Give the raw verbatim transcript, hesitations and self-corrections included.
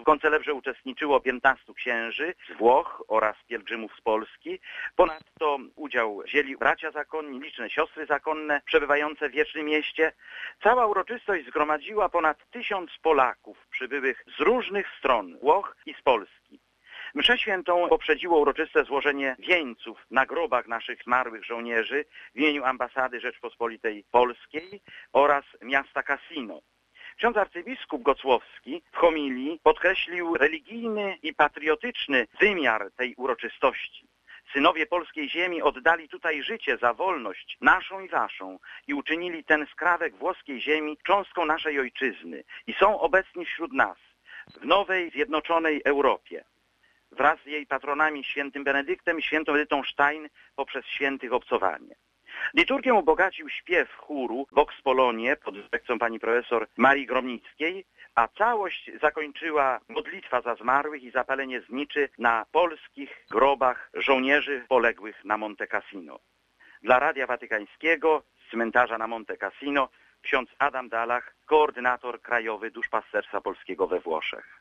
W koncelebrze uczestniczyło piętnastu księży z Włoch oraz pielgrzymów z Polski. Ponadto udział wzięli bracia zakonni, liczne siostry zakonne przebywające w Wiecznym Mieście. Cała uroczystość zgromadziła ponad tysiąc Polaków przybyłych z różnych stron Włoch i z Polski. Mszę świętą poprzedziło uroczyste złożenie wieńców na grobach naszych zmarłych żołnierzy w imieniu Ambasady Rzeczpospolitej Polskiej oraz miasta Cassino. Ksiądz arcybiskup Gocłowski w homilii podkreślił religijny i patriotyczny wymiar tej uroczystości. Synowie polskiej ziemi oddali tutaj życie za wolność naszą i waszą i uczynili ten skrawek włoskiej ziemi cząstką naszej ojczyzny i są obecni wśród nas w nowej, zjednoczonej Europie. Wraz z jej patronami świętym Benedyktem i świętą Edytą Stein poprzez świętych obcowanie. Liturgię ubogacił śpiew chóru Vox Polonie pod dyrekcją pani profesor Marii Gromnickiej, a całość zakończyła modlitwa za zmarłych i zapalenie zniczy na polskich grobach żołnierzy poległych na Monte Cassino. Dla Radia Watykańskiego z cmentarza na Monte Cassino ksiądz Adam Dalach, koordynator krajowy duszpasterstwa polskiego we Włoszech.